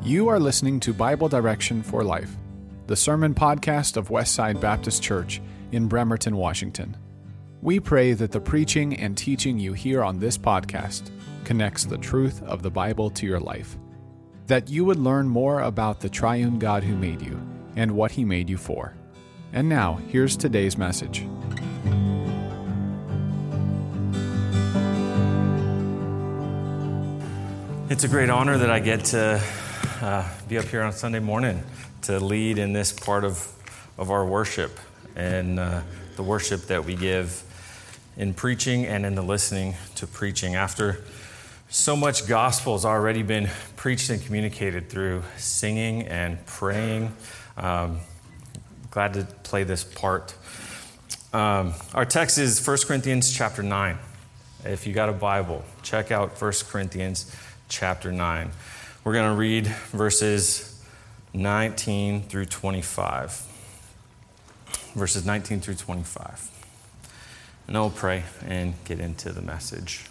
You are listening to Bible Direction for Life, the sermon podcast of Westside Baptist Church in Bremerton, Washington. We pray that the preaching and teaching you hear on this podcast connects the truth of the Bible to your life, that you would learn more about the triune God who made you and what he made you for. And now, here's today's message. It's a great honor that I get to be up here on Sunday morning to lead in this part of our worship and the worship that we give in preaching and in the listening to preaching. After so much gospel has already been preached and communicated through singing and praying, glad to play this part. Our text is 1 Corinthians chapter 9. If you got a Bible, check out 1 Corinthians chapter 9. We're going to read verses 19 through 25. Verses 19 through 25. And then we'll pray and get into the message.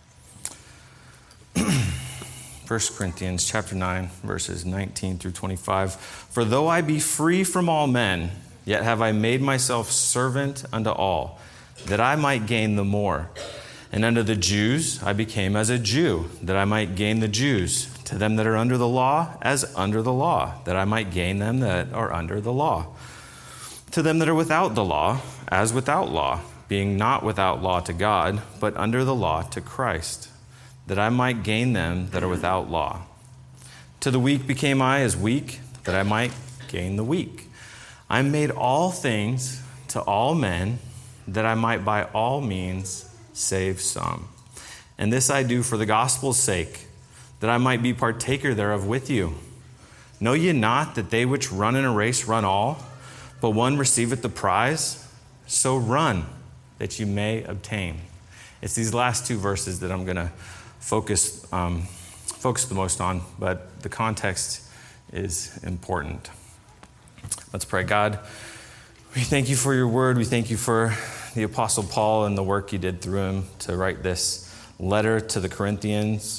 1 Corinthians chapter 9, verses 19 through 25. For though I be free from all men, yet have I made myself servant unto all, that I might gain the more. And unto the Jews I became as a Jew, that I might gain the Jews. To them that are under the law, as under the law, that I might gain them that are under the law. To them that are without the law, as without law, being not without law to God, but under the law to Christ, that I might gain them that are without law. To the weak became I as weak, that I might gain the weak. I made all things to all men, that I might by all means save some. And this I do for the gospel's sake, that I might be partaker thereof with you. Know ye not that they which run in a race run all, but one receiveth the prize? So run, that you may obtain. It's these last two verses that I'm going to focus the most on, but the context is important. Let's pray. God, we thank you for your word. We thank you for the Apostle Paul and the work you did through him to write this letter to the Corinthians.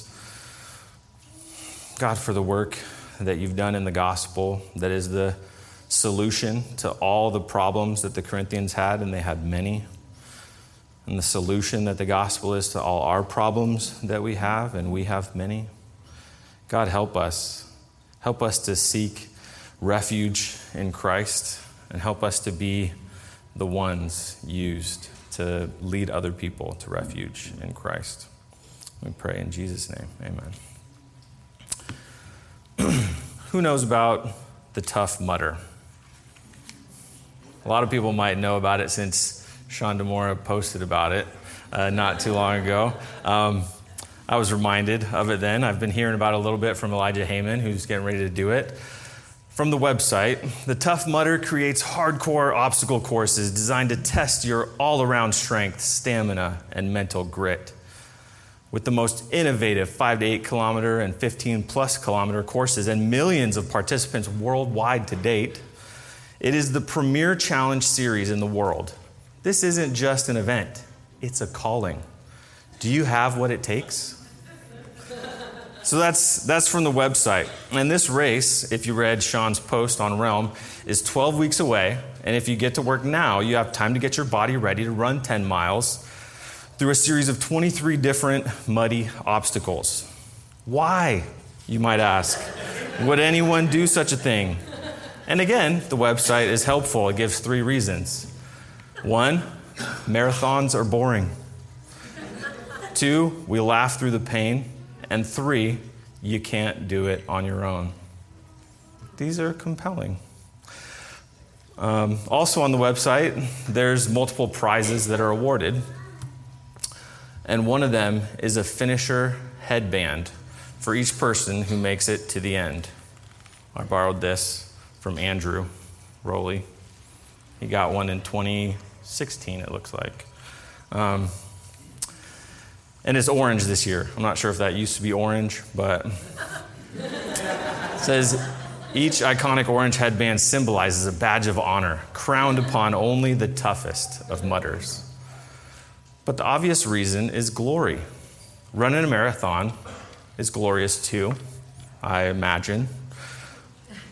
God, for the work that you've done in the gospel that is the solution to all the problems that the Corinthians had, and they had many. And the solution that the gospel is to all our problems that we have, and we have many. God, help us. Help us to seek refuge in Christ, and help us to be the ones used to lead other people to refuge in Christ. We pray in Jesus' name, amen. Who knows about the Tough Mudder? A lot of people might know about it since Sean DeMora posted about it not too long ago. I was reminded of it then. I've been hearing about it a little bit from Elijah Heyman, who's getting ready to do it. From the website, the Tough Mudder creates hardcore obstacle courses designed to test your all-around strength, stamina, and mental grit. With the most innovative 5 to 8 kilometer and 15 plus kilometer courses and millions of participants worldwide to date, it is the premier challenge series in the world. This isn't just an event, it's a calling. Do you have what it takes? So that's from the website. And this race, if you read Sean's post on Realm, is 12 weeks away. And if you get to work now, you have time to get your body ready to run 10 miles through a series of 23 different muddy obstacles. Why, you might ask, would anyone do such a thing? And again, the website is helpful. It gives 3 reasons. 1, marathons are boring. 2, we laugh through the pain. And 3, you can't do it on your own. These are compelling. Also on the website, there's multiple prizes that are awarded. And one of them is a finisher headband for each person who makes it to the end. I borrowed this from Andrew Rowley. He got one in 2016, it looks like. And it's orange this year. I'm not sure if that used to be orange, but it says, each iconic orange headband symbolizes a badge of honor crowned upon only the toughest of mudders. But the obvious reason is glory. Running a marathon is glorious too, I imagine.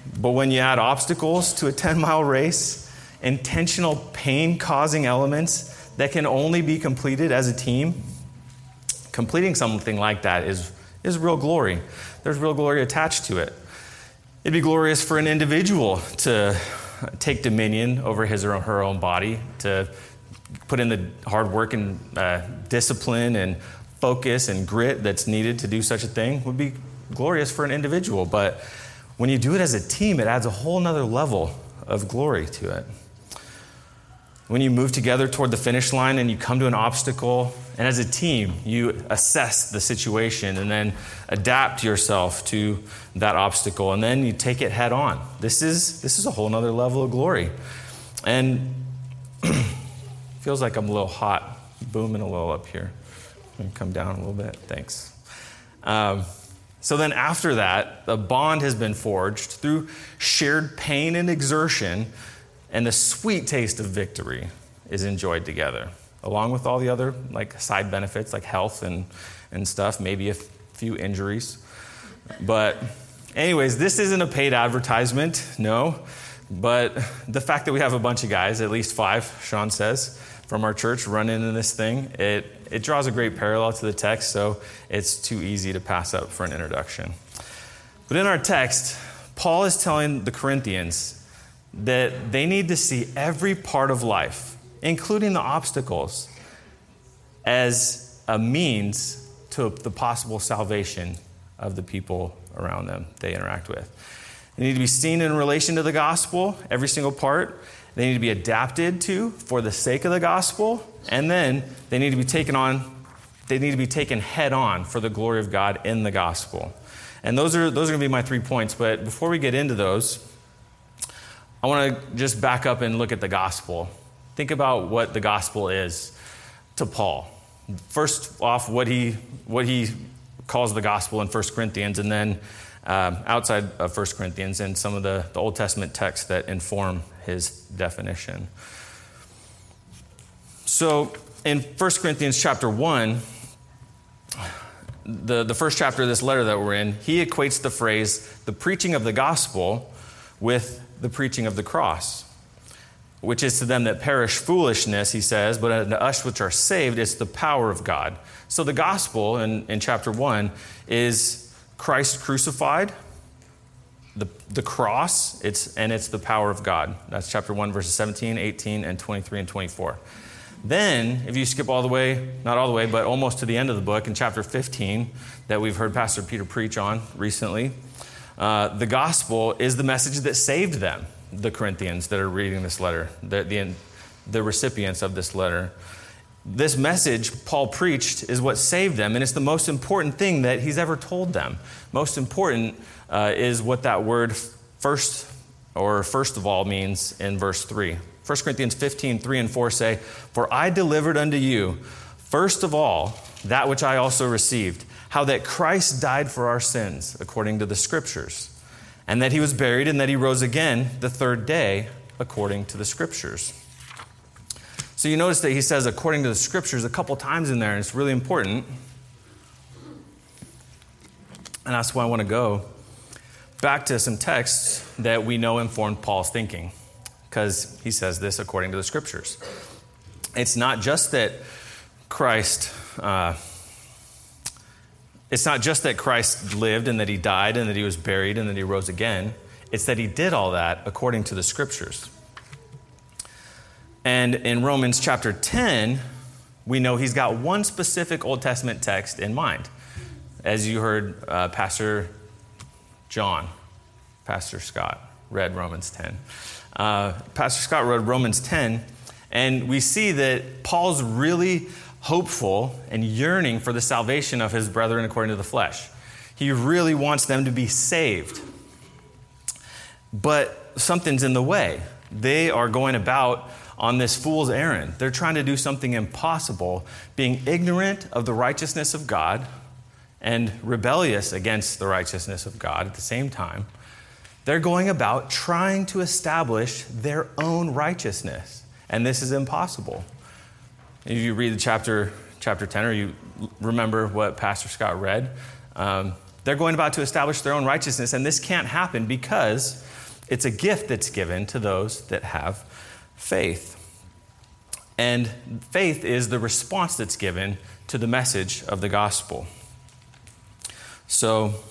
But when you add obstacles to a 10-mile race, intentional pain-causing elements that can only be completed as a team, completing something like that is real glory. There's real glory attached to it. It'd be glorious for an individual to take dominion over his or her own body, to put in the hard work and discipline and focus and grit that's needed to do such a thing. Would be glorious for an individual. But when you do it as a team, it adds a whole nother level of glory to it. When you move together toward the finish line and you come to an obstacle, and as a team, you assess the situation and then adapt yourself to that obstacle, and then you take it head on. This is a whole nother level of glory. And feels like I'm a little hot, booming a little up here. Let me come down a little bit. Thanks. So then after that, the bond has been forged through shared pain and exertion, and the sweet taste of victory is enjoyed together, along with all the other like side benefits like health and stuff, maybe a few injuries. But anyways, this isn't a paid advertisement, no. But the fact that we have a bunch of guys, at least 5, Sean says, from our church running into this thing, it draws a great parallel to the text, so it's too easy to pass up for an introduction. But in our text, Paul is telling the Corinthians that they need to see every part of life, including the obstacles, as a means to the possible salvation of the people around them they interact with. They need to be seen in relation to the gospel, every single part. They need to be adapted to for the sake of the gospel, and then they need to be taken head on for the glory of God in the gospel. And those are going to be my 3 points. But before we get into those, I want to just back up and look at the gospel. Think about what the gospel is to Paul. First off, what he calls the gospel in 1 Corinthians, and then outside of 1 Corinthians and some of the Old Testament texts that inform his definition. So in 1 Corinthians chapter 1, the first chapter of this letter that we're in, he equates the phrase, the preaching of the gospel, with the preaching of the cross, which is to them that perish foolishness, he says, but unto us which are saved, it's the power of God. So the gospel in chapter 1 is Christ crucified, the cross, it's the power of God. That's chapter 1, verses 17, 18, and 23 and 24. Then, if you skip all the way, not all the way, but almost to the end of the book, in chapter 15, that we've heard Pastor Peter preach on recently, the gospel is the message that saved them, the Corinthians that are reading this letter, the recipients of this letter. This message Paul preached is what saved them, and it's the most important thing that he's ever told them. Most important is what that word first of all means in verse 3. 1 Corinthians 15, 3 and 4 say, "For I delivered unto you, first of all, that which I also received, how that Christ died for our sins, according to the Scriptures, and that he was buried, and that he rose again the third day, according to the Scriptures." So you notice that he says, according to the Scriptures, a couple times in there, and it's really important. And that's why I want to go back to some texts that we know informed Paul's thinking, because he says this according to the Scriptures. It's not just that Christ lived and that he died and that he was buried and that he rose again. It's that he did all that according to the Scriptures. And in Romans chapter 10, we know he's got one specific Old Testament text in mind. As you heard Pastor Scott read Romans 10. Pastor Scott read Romans 10, and we see that Paul's really hopeful and yearning for the salvation of his brethren according to the flesh. He really wants them to be saved. But something's in the way. They are going about on this fool's errand. They're trying to do something impossible, being ignorant of the righteousness of God and rebellious against the righteousness of God at the same time. They're going about trying to establish their own righteousness, and this is impossible. If you read the chapter 10, or you remember what Pastor Scott read, They're going about to establish their own righteousness, and this can't happen because it's a gift that's given to those that have faith. And faith is the response that's given to the message of the gospel. So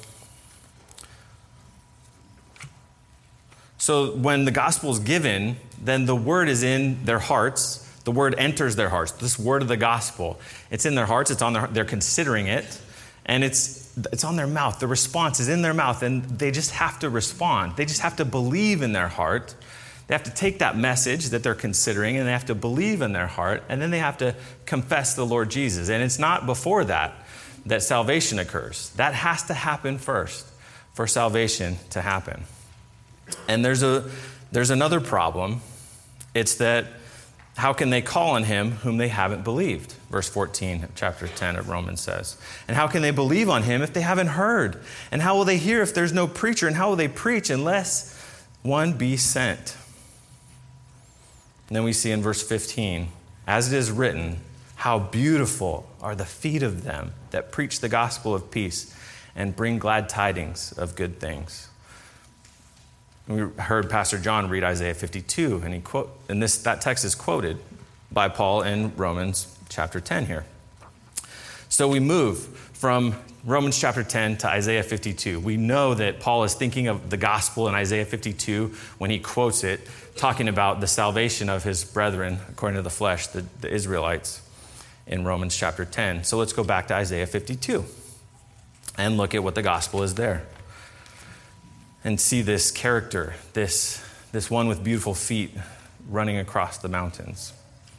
when the gospel is given, then the word is in their hearts. The word enters their hearts. This word of the gospel, it's in their hearts. It's on they're considering it, and it's on their mouth. The response is in their mouth, and they just have to respond. They just have to believe in their heart. They have to take that message that they're considering, and they have to believe in their heart, and then they have to confess the Lord Jesus. And it's not before that salvation occurs. That has to happen first for salvation to happen. And there's another problem. It's that how can they call on him whom they haven't believed? Verse 14 of chapter 10 of Romans says. And how can they believe on him if they haven't heard? And how will they hear if there's no preacher? And how will they preach unless one be sent? And then we see in verse 15, as it is written, how beautiful are the feet of them that preach the gospel of peace and bring glad tidings of good things. We heard Pastor John read Isaiah 52, and that text is quoted by Paul in Romans chapter 10 here. So we move from Romans chapter 10 to Isaiah 52. We know that Paul is thinking of the gospel in Isaiah 52 when he quotes it, talking about the salvation of his brethren according to the flesh, the Israelites, in Romans chapter 10. So let's go back to Isaiah 52 and look at what the gospel is there. And see this character, this one with beautiful feet running across the mountains.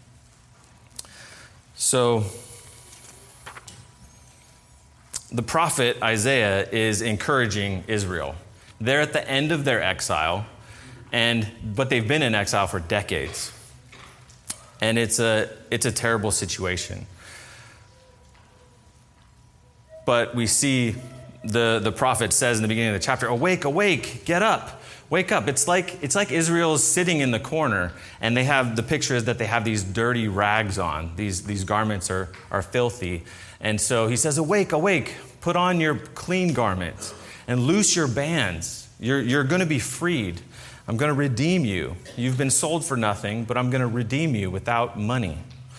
So the prophet Isaiah is encouraging Israel. They're at the end of their exile, but they've been in exile for decades. And it's a terrible situation. But we see the prophet says in the beginning of the chapter, awake, awake, get up, wake up. It's like Israel's sitting in the corner, and they have the picture is that they have these dirty rags on. These garments are filthy. And so he says, awake, awake, put on your clean garments and loose your bands. You're going to be freed. I'm going to redeem you. You've been sold for nothing, but I'm going to redeem you without money.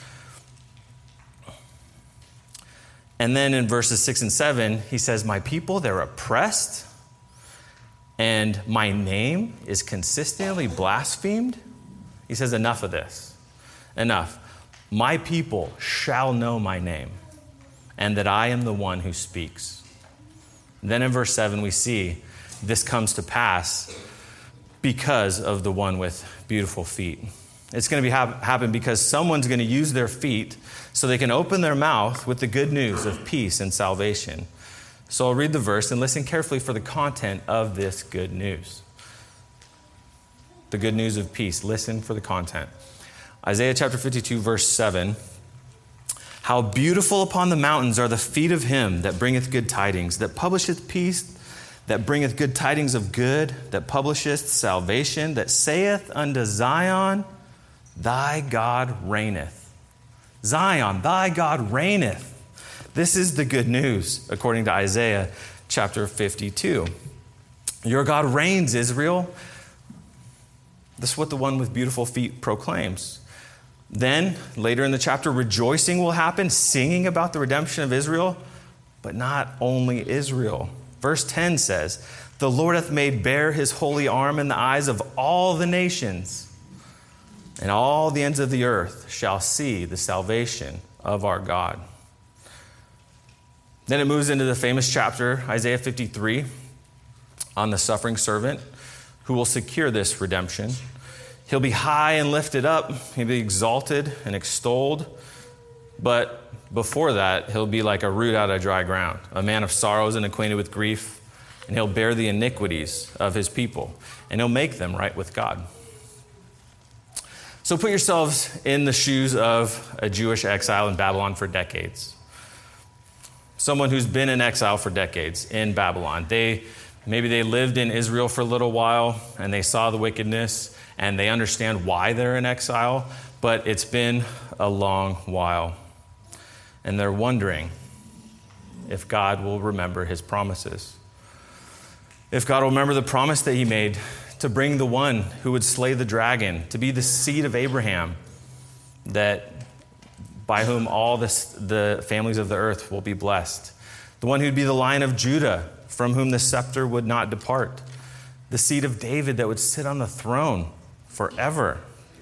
And then in verses 6 and 7, he says, my people, they're oppressed, and my name is consistently blasphemed. He says, enough of this. Enough. My people shall know my name, and that I am the one who speaks. And then in verse 7, we see this comes to pass because of the one with beautiful feet. It's going to happen because someone's going to use their feet so they can open their mouth with the good news of peace and salvation. So I'll read the verse and listen carefully for the content of this good news. The good news of peace. Listen for the content. Isaiah chapter 52, verse 7. How beautiful upon the mountains are the feet of him that bringeth good tidings, that publisheth peace, that bringeth good tidings of good, that publisheth salvation, that saith unto Zion, thy God reigneth. Zion, thy God reigneth. This is the good news, according to Isaiah chapter 52. Your God reigns, Israel. This is what the one with beautiful feet proclaims. Then, later in the chapter, rejoicing will happen, singing about the redemption of Israel, but not only Israel. Verse 10 says, the Lord hath made bare his holy arm in the eyes of all the nations, and all the ends of the earth shall see the salvation of our God. Then it moves into the famous chapter, Isaiah 53, on the suffering servant who will secure this redemption. He'll be high and lifted up. He'll be exalted and extolled. But before that, he'll be like a root out of dry ground, a man of sorrows and acquainted with grief, and he'll bear the iniquities of his people, and he'll make them right with God. So put yourselves in the shoes of a Jewish exile in Babylon for decades. Someone who's been in exile for decades in Babylon. Maybe they lived in Israel for a little while and they saw the wickedness and they understand why they're in exile, but it's been a long while. And they're wondering, if God will remember his promises. If God will remember the promise that he made to bring the one who would slay the dragon, to be the seed of Abraham, that by whom all the families of the earth will be blessed. The one who'd be the Lion of Judah, from whom the scepter would not depart. The seed of David that would sit on the throne forever.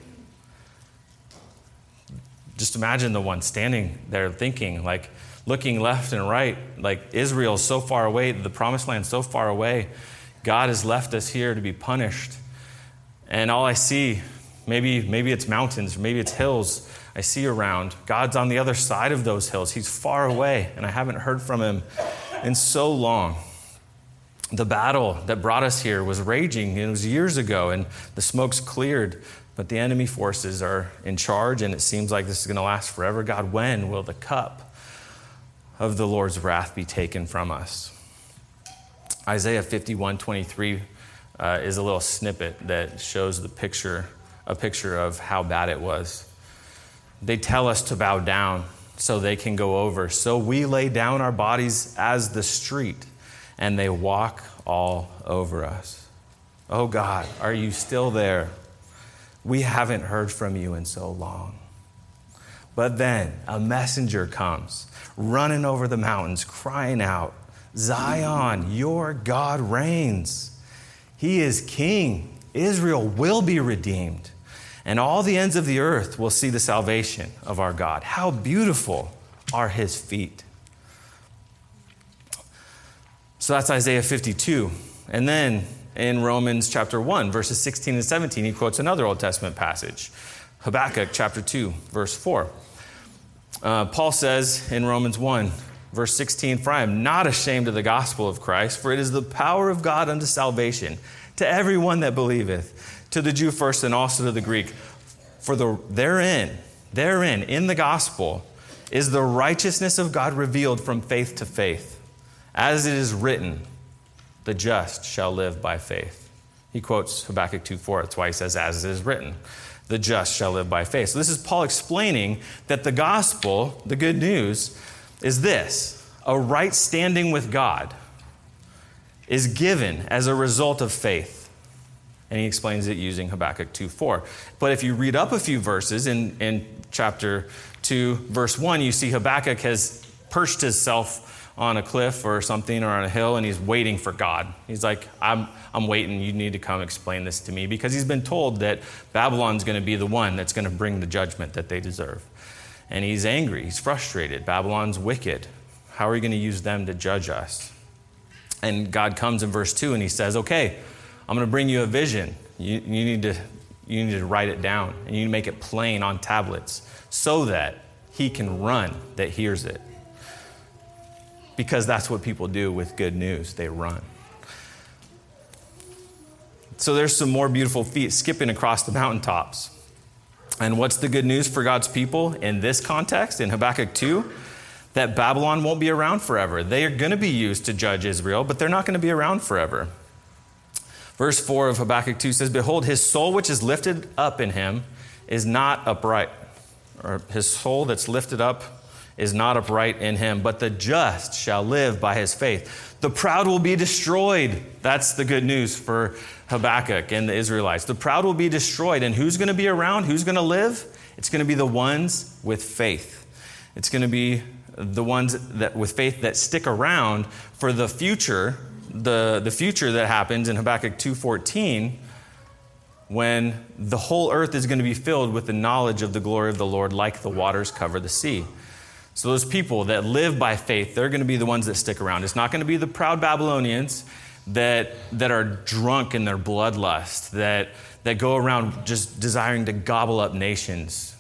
Just imagine the one standing there thinking, like looking left and right, like Israel's so far away, the promised land's so far away. God has left us here to be punished. And all I see, maybe it's mountains, maybe it's hills I see around. God's on the other side of those hills. He's far away, and I haven't heard from him in so long. The battle that brought us here was raging. It was years ago, and the smoke's cleared, but the enemy forces are in charge, and it seems like this is going to last forever. God, when will the cup of the Lord's wrath be taken from us? Isaiah 51:23 is a little snippet that shows a picture of how bad it was. They tell us to bow down so they can go over. So we lay down our bodies as the street, and they walk all over us. Oh God, are you still there? We haven't heard from you in so long. But then a messenger comes, running over the mountains, crying out, Zion, your God reigns. He is king. Israel will be redeemed. And all the ends of the earth will see the salvation of our God. How beautiful are his feet. So that's Isaiah 52. And then in Romans chapter 1, verses 16 and 17, he quotes another Old Testament passage. Habakkuk chapter 2, verse 4. Paul says in Romans 1, verse 16, for I am not ashamed of the gospel of Christ, for it is the power of God unto salvation to everyone that believeth, to the Jew first and also to the Greek. For therein, in the gospel, is the righteousness of God revealed from faith to faith. As it is written, the just shall live by faith. He quotes Habakkuk 2:4. That's why he says, as it is written, the just shall live by faith. So this is Paul explaining that the gospel, the good news, is this: a right standing with God is given as a result of faith. And he explains it using Habakkuk 2:4. But if you read up a few verses in chapter 2, verse 1, you see Habakkuk has perched himself on a cliff or something or on a hill, and he's waiting for God. He's like, I'm waiting. You need to come explain this to me, because he's been told that Babylon's going to be the one that's going to bring the judgment that they deserve. And he's angry. He's frustrated. Babylon's wicked. How are you going to use them to judge us? And God comes in verse 2 and he says, okay, I'm going to bring you a vision. You need to write it down, and you need to make it plain on tablets so that he can run that hears it. Because that's what people do with good news. They run. So there's some more beautiful feet skipping across the mountaintops. And what's the good news for God's people in this context, in Habakkuk 2? That Babylon won't be around forever. They are going to be used to judge Israel, but they're not going to be around forever. Verse 4 of Habakkuk 2 says, behold, his soul which is lifted up in him is not upright. Or his soul that's lifted up is not upright in him, but the just shall live by his faith. The proud will be destroyed. That's the good news for Habakkuk and the Israelites. The proud will be destroyed. And who's going to be around? Who's going to live? It's going to be the ones with faith. It's going to be the ones that with faith that stick around for the future, the future that happens in Habakkuk 2:14, when the whole earth is going to be filled with the knowledge of the glory of the Lord like the waters cover the sea. So those people that live by faith, they're going to be the ones that stick around. It's not going to be the proud Babylonians that are drunk in their bloodlust, that go around just desiring to gobble up nations,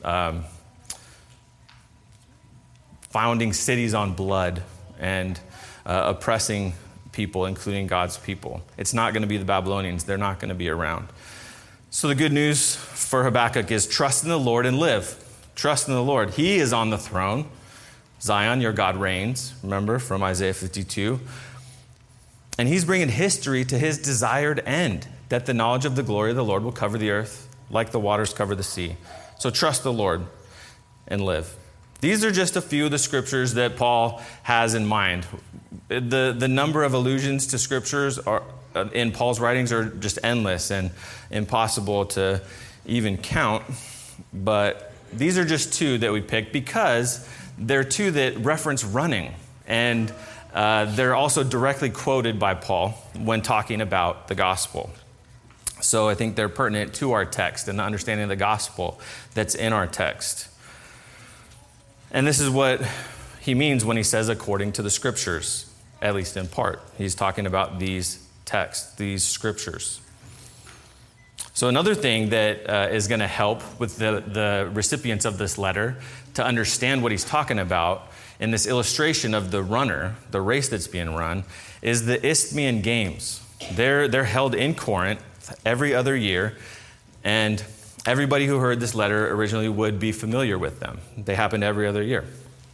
founding cities on blood and oppressing people, including God's people. It's not going to be the Babylonians. They're not going to be around. So the good news for Habakkuk is trust in the Lord and live. Trust in the Lord. He is on the throne. Zion, your God reigns. Remember from Isaiah 52. And he's bringing history to his desired end, that the knowledge of the glory of the Lord will cover the earth like the waters cover the sea. So trust the Lord and live. These are just a few of the scriptures that Paul has in mind. The number of allusions to scriptures in Paul's writings are just endless and impossible to even count. But these are just two that we picked because they're two that reference running. And they're also directly quoted by Paul when talking about the gospel. So I think they're pertinent to our text and the understanding of the gospel that's in our text. And this is what he means when he says according to the scriptures, at least in part. He's talking about these texts, these scriptures. So another thing that is going to help with the recipients of this letter to understand what he's talking about in this illustration of the runner, the race that's being run, is the Isthmian Games. They're held in Corinth every other year, and everybody who heard this letter originally would be familiar with them. They happened every other year.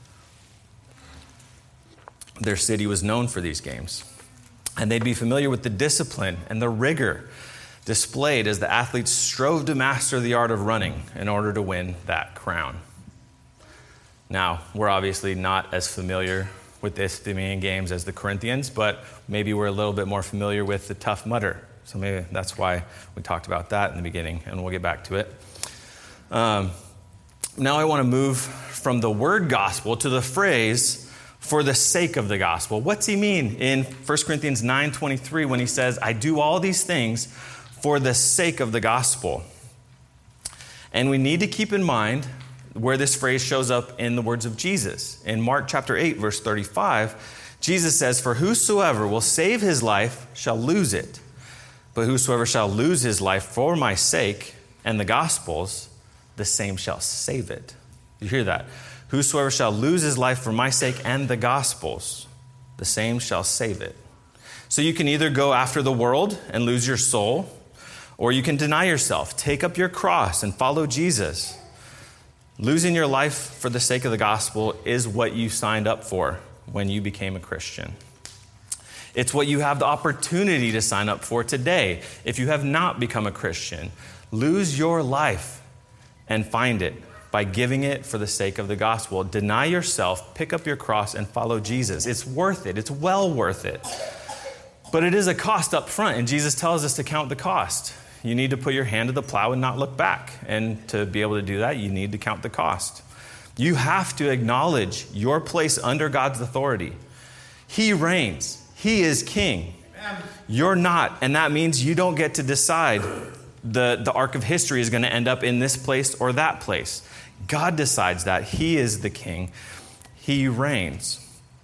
Their city was known for these games, and they'd be familiar with the discipline and the rigor displayed as the athletes strove to master the art of running in order to win that crown. Now, we're obviously not as familiar with the Isthmian Games as the Corinthians, but maybe we're a little bit more familiar with the Tough Mudder. So maybe that's why we talked about that in the beginning, and we'll get back to it. Now I want to move from the word gospel to the phrase, for the sake of the gospel. What's he mean in 1 Corinthians 9:23 when he says, I do all these things for the sake of the gospel? And we need to keep in mind where this phrase shows up in the words of Jesus. In Mark chapter 8, verse 35, Jesus says, for whosoever will save his life shall lose it. But whosoever shall lose his life for my sake and the gospel's, the same shall save it. You hear that? Whosoever shall lose his life for my sake and the gospel's, the same shall save it. So you can either go after the world and lose your soul, or you can deny yourself, take up your cross and follow Jesus. Losing your life for the sake of the gospel is what you signed up for when you became a Christian. It's what you have the opportunity to sign up for today. If you have not become a Christian, lose your life and find it by giving it for the sake of the gospel. Deny yourself, pick up your cross, and follow Jesus. It's worth it. It's well worth it. But it is a cost up front, and Jesus tells us to count the cost. You need to put your hand to the plow and not look back. And to be able to do that, you need to count the cost. You have to acknowledge your place under God's authority. He reigns. He is king. You're not, and that means you don't get to decide the arc of history is going to end up in this place or that place. God decides that. He is the king. He reigns.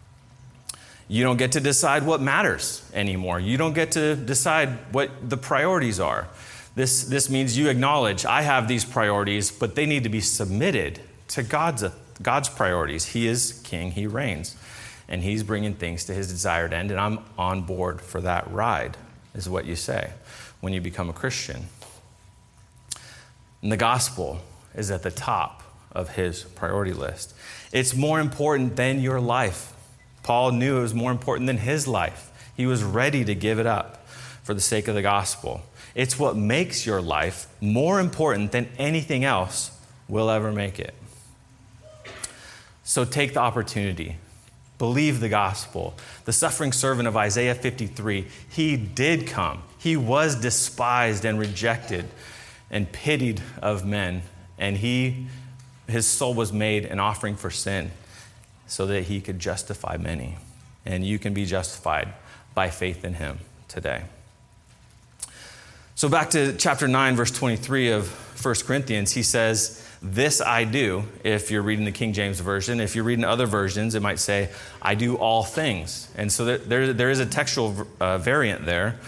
You don't get to decide what matters anymore. You don't get to decide what the priorities are. This means you acknowledge, I have these priorities, but they need to be submitted to God's priorities. He is king. He reigns. And he's bringing things to his desired end, and I'm on board for that ride, is what you say when you become a Christian. And the gospel is at the top of his priority list. It's more important than your life. Paul knew it was more important than his life. He was ready to give it up for the sake of the gospel. It's what makes your life more important than anything else will ever make it. So take the opportunity. Believe the gospel. The suffering servant of Isaiah 53, he did come. He was despised and rejected and pitied of men. And his soul was made an offering for sin so that he could justify many. And you can be justified by faith in him today. So back to chapter 9, verse 23 of 1 Corinthians, he says, this I do, if you're reading the King James Version. If you're reading other versions, it might say, I do all things. And so there is a textual variant there.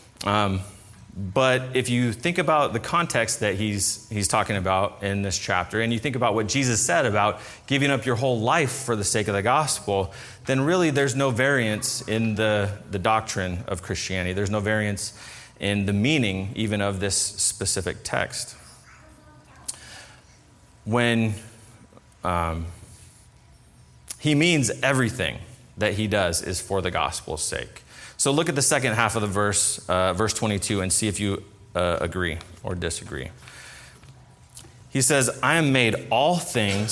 But if you think about the context that he's talking about in this chapter, and you think about what Jesus said about giving up your whole life for the sake of the gospel, then really there's no variance in the doctrine of Christianity. There's no variance in the meaning even of this specific text. When he means everything that he does is for the gospel's sake. So look at the second half of the verse 22, and see if you agree or disagree. He says, I am made all things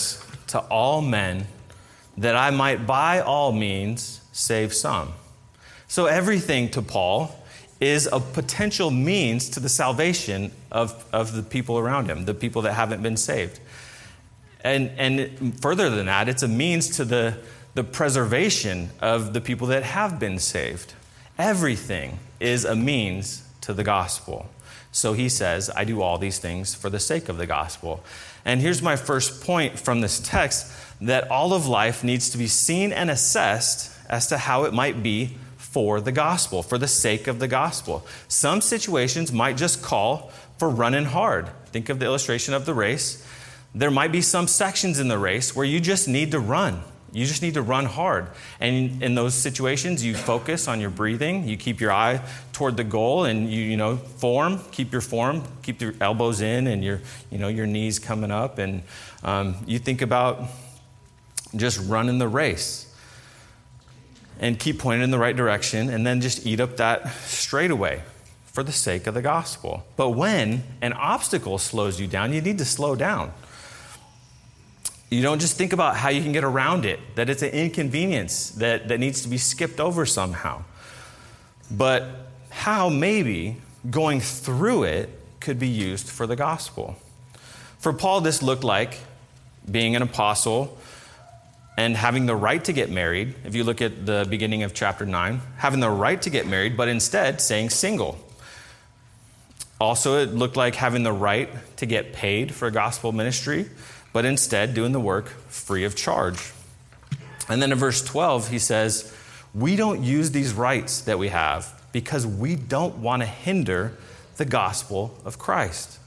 to all men, that I might by all means save some. So everything to Paul is a potential means to the salvation of the people around him, the people that haven't been saved. And further than that, it's a means to the preservation of the people that have been saved. Everything is a means to the gospel. So he says, I do all these things for the sake of the gospel. And here's my first point from this text, that all of life needs to be seen and assessed as to how it might be for the gospel, for the sake of the gospel. Some situations might just call for running hard. Think of the illustration of the race. There might be some sections in the race where you just need to run. You just need to run hard. And in those situations, you focus on your breathing. You keep your eye toward the goal, and you keep your form, keep your elbows in and your knees coming up. And you think about just running the race and keep pointing in the right direction, and then just eat up that straightaway for the sake of the gospel. But when an obstacle slows you down, you need to slow down. You don't just think about how you can get around it, that it's an inconvenience that needs to be skipped over somehow. But how maybe going through it could be used for the gospel. For Paul, this looked like being an apostle and having the right to get married. If you look at the beginning of chapter 9, having the right to get married, but instead staying single. Also, it looked like having the right to get paid for gospel ministry, but instead doing the work free of charge. And then in verse 12, he says, we don't use these rights that we have because we don't want to hinder the gospel of Christ.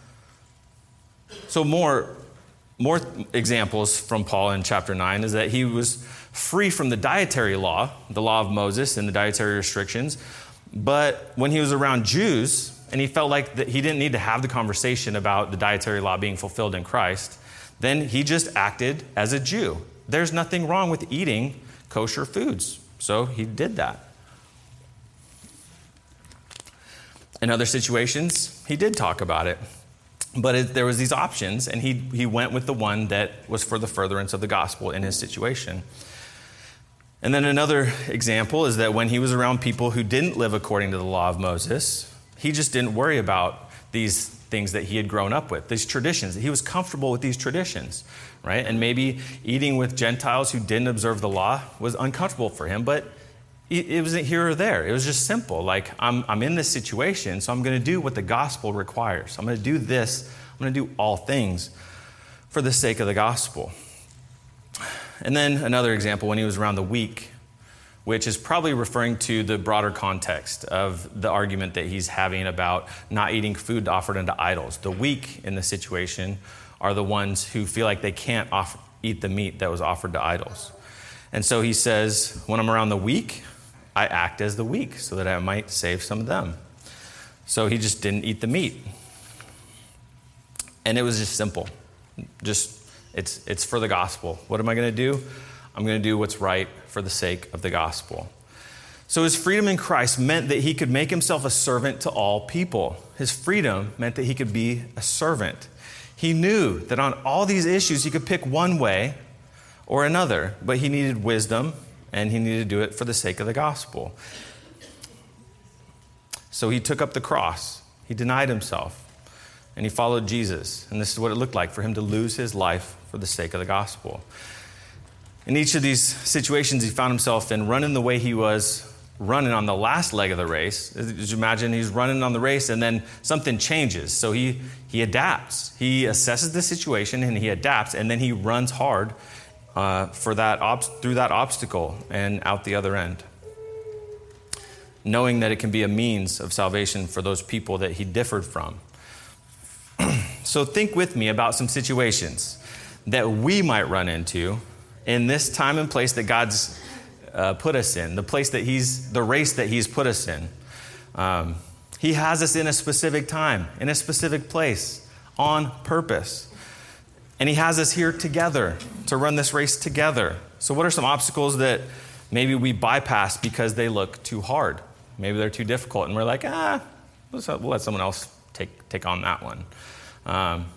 So more examples from Paul in chapter 9 is that he was free from the dietary law, the law of Moses and the dietary restrictions. But when he was around Jews and he felt like that he didn't need to have the conversation about the dietary law being fulfilled in Christ, then he just acted as a Jew. There's nothing wrong with eating kosher foods. So he did that. In other situations, he did talk about it. But there was these options, and he went with the one that was for the furtherance of the gospel in his situation. And then another example is that when he was around people who didn't live according to the law of Moses, he just didn't worry about these things that he had grown up with, these traditions. He was comfortable with these traditions, right? And maybe eating with Gentiles who didn't observe the law was uncomfortable for him, but it wasn't here or there. It was just simple. Like, I'm in this situation, so I'm going to do what the gospel requires. I'm going to do this. I'm going to do all things for the sake of the gospel. And then another example, when he was around the weak, which is probably referring to the broader context of the argument that he's having about not eating food offered unto idols. The weak in the situation are the ones who feel like they can't eat the meat that was offered to idols. And so he says, when I'm around the weak, I act as the weak so that I might save some of them. So he just didn't eat the meat. And it was just simple. It's for the gospel. What am I going to do? I'm going to do what's right for the sake of the gospel. So his freedom in Christ meant that he could make himself a servant to all people. His freedom meant that he could be a servant. He knew that on all these issues, he could pick one way or another, but he needed wisdom, and he needed to do it for the sake of the gospel. So he took up the cross. He denied himself, and he followed Jesus. And this is what it looked like for him to lose his life for the sake of the gospel. In each of these situations, he found himself in running the way he was running on the last leg of the race. Just imagine he's running on the race, and then something changes. So he adapts. He assesses the situation, and he adapts, and then he runs hard through that obstacle and out the other end, knowing that it can be a means of salvation for those people that he differed from. So think with me about some situations that we might run into in this time and place that God's put us in, the race that he's put us in. He has us in a specific time, in a specific place, on purpose. And he has us here together to run this race together. So what are some obstacles that maybe we bypass because they look too hard? Maybe they're too difficult, and we're like, we'll let someone else take on that one.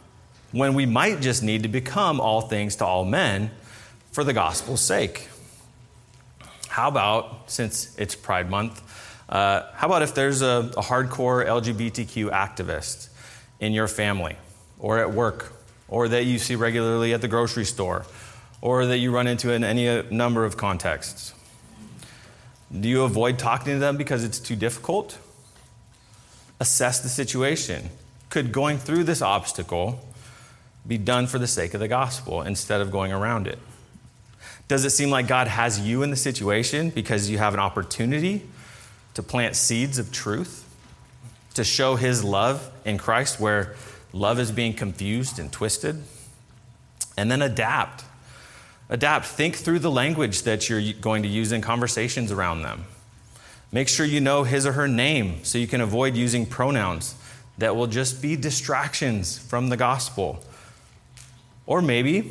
when we might just need to become all things to all men for the gospel's sake. How about, since it's Pride Month, how about if there's a hardcore LGBTQ activist in your family or at work, or that you see regularly at the grocery store, or that you run into in any number of contexts? Do you avoid talking to them because it's too difficult? Assess the situation. Could going through this obstacle be done for the sake of the gospel instead of going around it? Does it seem like God has you in the situation because you have an opportunity to plant seeds of truth, to show his love in Christ where love is being confused and twisted? And then adapt. Think through the language that you're going to use in conversations around them. Make sure you know his or her name so you can avoid using pronouns that will just be distractions from the gospel. Or maybe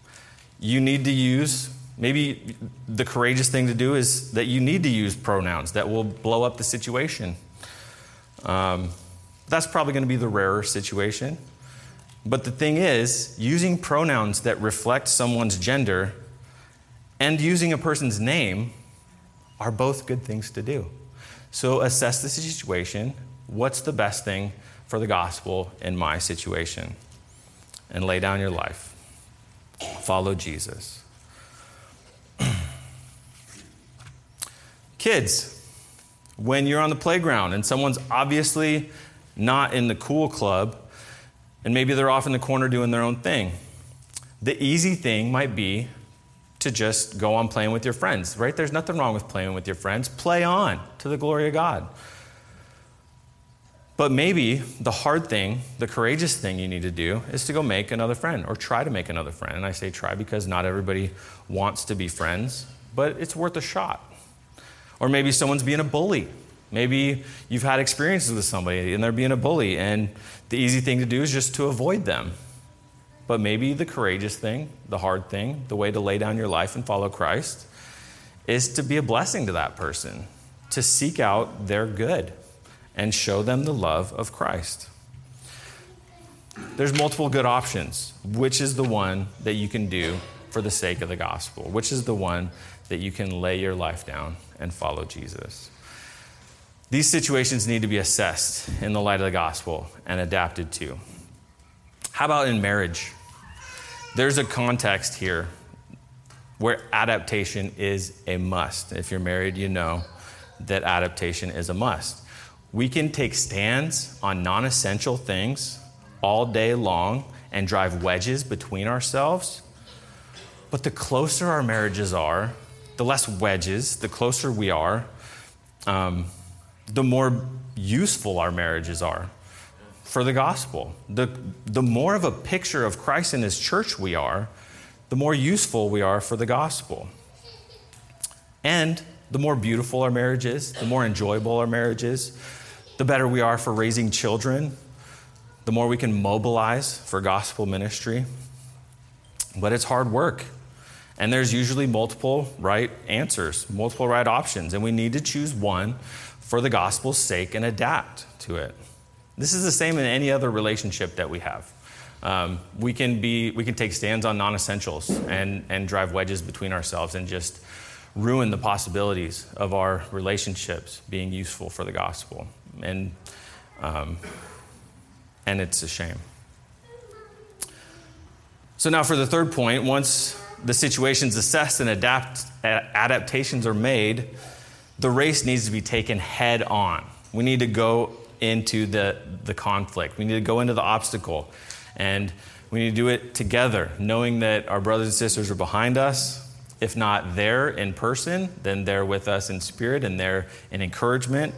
maybe the courageous thing to do is that you need to use pronouns that will blow up the situation. That's probably going to be the rarer situation. But the thing is, using pronouns that reflect someone's gender and using a person's name are both good things to do. So assess the situation. What's the best thing for the gospel in my situation? And lay down your life. Follow Jesus. Kids, when you're on the playground and someone's obviously not in the cool club, and maybe they're off in the corner doing their own thing, the easy thing might be to just go on playing with your friends, right? There's nothing wrong with playing with your friends. Play on to the glory of God. But maybe the hard thing, the courageous thing you need to do is to go make another friend or try to make another friend. And I say try because not everybody wants to be friends, but it's worth a shot. Or maybe someone's being a bully. Maybe you've had experiences with somebody and they're being a bully, and the easy thing to do is just to avoid them. But maybe the courageous thing, the hard thing, the way to lay down your life and follow Christ is to be a blessing to that person, to seek out their good and show them the love of Christ. There's multiple good options. Which is the one that you can do for the sake of the gospel? Which is the one that you can lay your life down and follow Jesus? These situations need to be assessed in the light of the gospel and adapted to. How about in marriage? There's a context here where adaptation is a must. If you're married, you know that adaptation is a must. We can take stands on non-essential things all day long and drive wedges between ourselves. But the closer our marriages are, the less wedges, the closer we are, the more useful our marriages are for the gospel. The more of a picture of Christ and his church we are, the more useful we are for the gospel. And the more beautiful our marriage is, the more enjoyable our marriage is, the better we are for raising children, the more we can mobilize for gospel ministry. But it's hard work. And there's usually multiple right answers, multiple right options, and we need to choose one for the gospel's sake and adapt to it. This is the same in any other relationship that we have. We can take stands on non-essentials and drive wedges between ourselves and just ruin the possibilities of our relationships being useful for the gospel. And it's a shame. So now for the third point, once the situation's assessed and adaptations are made, the race needs to be taken head on. We need to go into the conflict. We need to go into the obstacle. And we need to do it together, knowing that our brothers and sisters are behind us. If not there in person, then they're with us in spirit and they're in encouragement.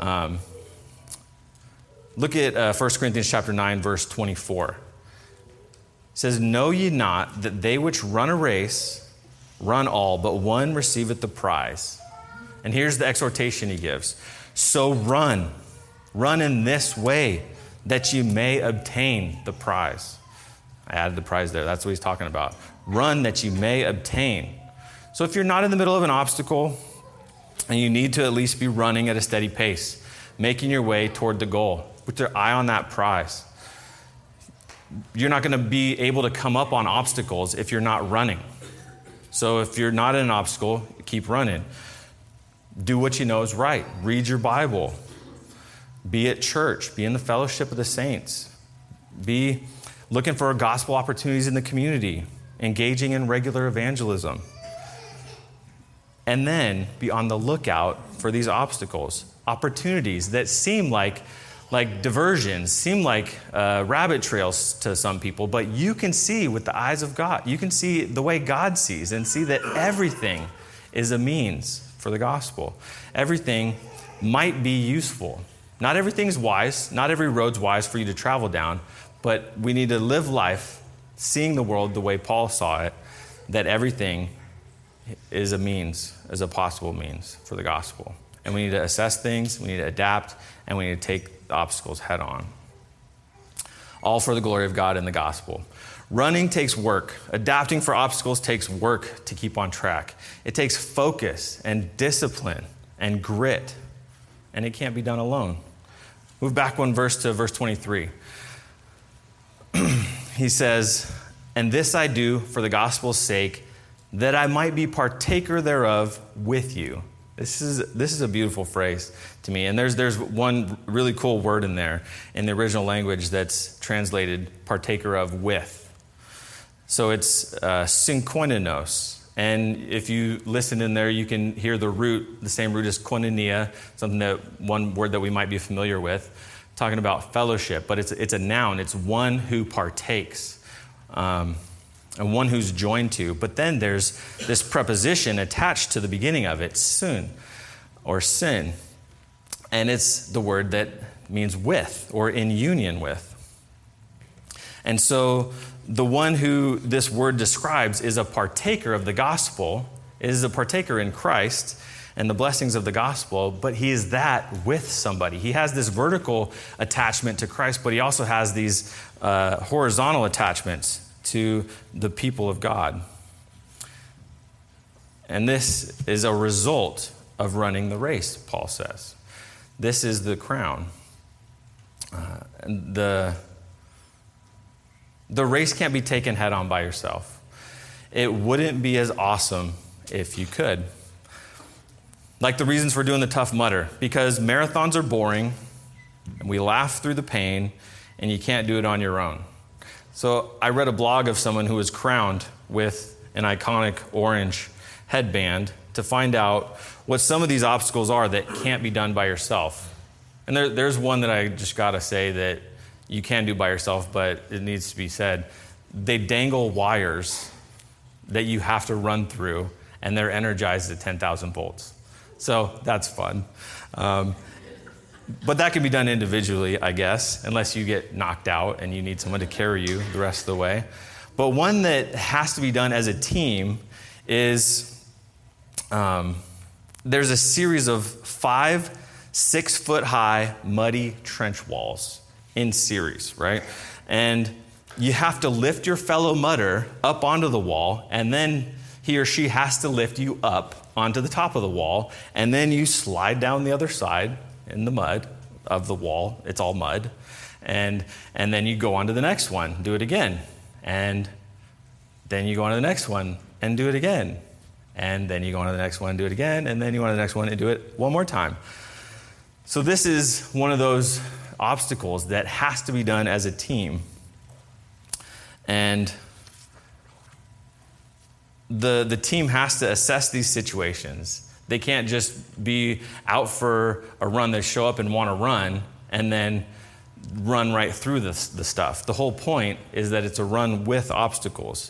Look at 1 Corinthians chapter 9, verse 24. It says, "Know ye not that they which run a race run all, but one receiveth the prize?" And here's the exhortation he gives. "So run in this way, that you may obtain the prize." I added the prize there. That's what he's talking about. Run that you may obtain. So if you're not in the middle of an obstacle, and you need to at least be running at a steady pace, making your way toward the goal with your eye on that prize. you're not going to be able to come up on obstacles if you're not running. So if you're not in an obstacle, keep running. Do what you know is right. Read your Bible. Be at church. Be in the fellowship of the saints. Be looking for gospel opportunities in the community. Engaging in regular evangelism. And then be on the lookout for these obstacles. Opportunities that seem like diversions, seem like rabbit trails to some people, but you can see with the eyes of God. You can see the way God sees and see that everything is a means for the gospel. Everything might be useful. Not everything's wise. Not every road's wise for you to travel down, but we need to live life seeing the world the way Paul saw it, that everything is a means, is a possible means for the gospel. And we need to assess things, we need to adapt, and we need to take the obstacles head on. All for the glory of God in the gospel. Running takes work. Adapting for obstacles takes work to keep on track. It takes focus and discipline and grit, and it can't be done alone. Move back one verse to verse 23. He says, "And this I do for the gospel's sake, that I might be partaker thereof with you." This is a beautiful phrase to me. And there's one really cool word in there in the original language that's translated partaker of with. So it's synkoinos. And if you listen in there, you can hear the root, the same root as koinonia, one word that we might be familiar with, talking about fellowship. But it's a noun. It's one who partakes. And one who's joined to. But then there's this preposition attached to the beginning of it, sun, or sin. And it's the word that means with, or in union with. And so the one who this word describes is a partaker of the gospel, is a partaker in Christ and the blessings of the gospel, but he is that with somebody. He has this vertical attachment to Christ, but he also has these horizontal attachments to the people of God. And this is a result of running the race, Paul says. This is the crown. The race can't be taken head on by yourself. It wouldn't be as awesome if you could. Like the reasons for doing the Tough Mudder, because marathons are boring, and we laugh through the pain, and you can't do it on your own. So I read a blog of someone who was crowned with an iconic orange headband to find out what some of these obstacles are that can't be done by yourself. And there's one that I just got to say that you can do by yourself, but it needs to be said. They dangle wires that you have to run through, and they're energized at 10,000 volts. So that's fun. But that can be done individually, I guess, unless you get knocked out and you need someone to carry you the rest of the way. But one that has to be done as a team is there's a series of 5 6-foot-high muddy trench walls in series, right? And you have to lift your fellow mudder up onto the wall, and then he or she has to lift you up onto the top of the wall, and then you slide down the other side in the mud of the wall. It's all mud. And then you go on to the next one, do it again. And then you go on to the next one and do it again. And then you go on to the next one, do it again. And then you go on to the next one and do it one more time. So this is one of those obstacles that has to be done as a team. And the team has to assess these situations. They can't just be out for a run. They show up and want to run and then run right through the stuff. The whole point is that it's a run with obstacles.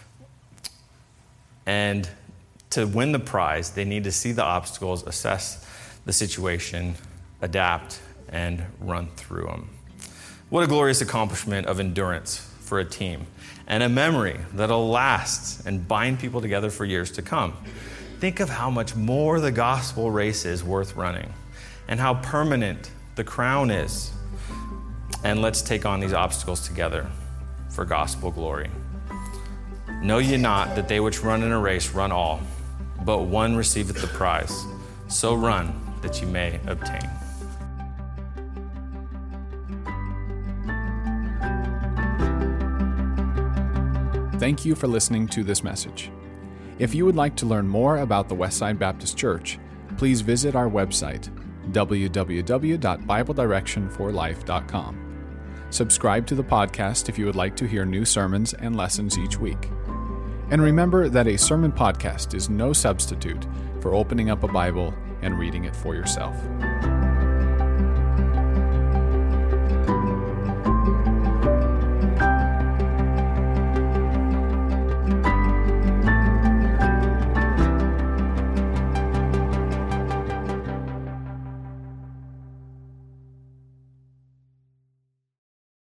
And to win the prize, they need to see the obstacles, assess the situation, adapt, and run through them. What a glorious accomplishment of endurance for a team, and a memory that'll last and bind people together for years to come. Think of how much more the gospel race is worth running, and how permanent the crown is. And let's take on these obstacles together for gospel glory. Know ye not that they which run in a race run all, but one receiveth the prize. So run that you may obtain. Thank you for listening to this message. If you would like to learn more about the Westside Baptist Church, please visit our website, www.BibleDirectionForLife.com. Subscribe to the podcast if you would like to hear new sermons and lessons each week. And remember that a sermon podcast is no substitute for opening up a Bible and reading it for yourself.